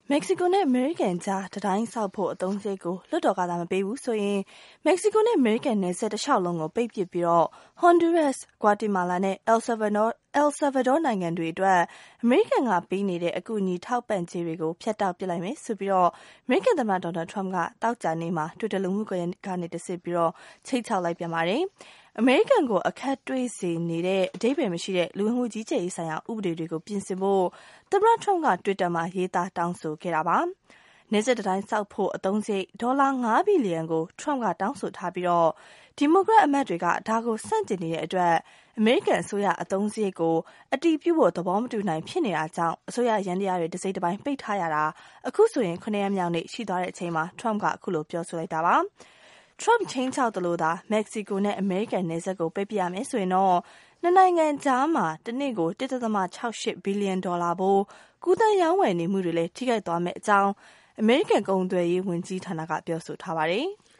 Mexico နဲ့ American ကြားတတိုင်းဆောက်ဖို့အသုံးစရိတ်ကိုလွှတ်တော်ကသာမပေးဘူးဆိုရင် Mexico နဲ့ American နယ်စပ်တစ်လျှောက်လုံးကိုပိတ်ပစ်ပြီးတော့ Honduras, Guatemala နဲ့ El Salvador နိုင်ငံတွေအတွက် American ကပေးနေတဲ့အကူအညီထောက်ပံ့ကြေးတွေကိုဖြတ်တောက်ပစ်လိုက်မယ်ဆိုပြီးတော့ American သမ္မတ Donald Trump ကတောက်ကြနေ့မှာ Twitter လူမှုကွန်ရက်ကနေတဆင့်ပြီးတော့ချိတ်ချောက်လိုက်ပြန်ပါတယ်။ American ကိုအခက်တွေ့စေနေတဲ့အဓိပ္ပာယ်မရှိတဲ့လူဝင်မှုကြီးကြပ်ရေးဆိုင်ရာဥပဒေတွေကိုပြင်ဆင်ဖို့သမ္မတ Trump က Twitter မှာရေးသားတောင်းဆိုခဲ့တာပါ။နယ်စပ်တတိုင်းဆောက်ဖို့အသုံးစရိတ်ဒေါ်လာ5ဘီလီယံကို Trump ကတောင်းဆိုထားပြီးတော့ဒီမိုကရက်အမတ်တွေကဒါကိုဆန့်ကျင်နေတဲ့အတွက် American အစိုးရအသုံးစရိတ်ကိုအတည်ပြုဖို့သဘောမတူနိုင်ဖြစ်နေတာကြောင့်အစိုးရရန်တရားတွေတစ်စိတ်တစ်ပိုင်းပိတ်ထားရတာအခုဆိုရင်9ရက်မြောက်နေ့ရှိသွားတဲ့အချိန်မှာ Trump ကအခုလိုပြောဆိုလိုက်တာပါ။ Trump ချင်းချောက်သလိုသာ Mexico နဲ့ American နယ်စပ်ကိုပိတ်ပစ်ရမယ်ဆိုရင်တော့နှစ်နိုင်ငံကြားမှာတစ်နေ့ကို 1.68 ဘီလီယံဒေါ်လာဖိုးကူးသန်းရောင်းဝယ်နေမှုတွေလည်းထိခိုက်သွားမယ့်အကြောင်း American ကုန်သွယ်ရေးဝန်ကြီးဌာနကပြောဆိုထားပါတယ်။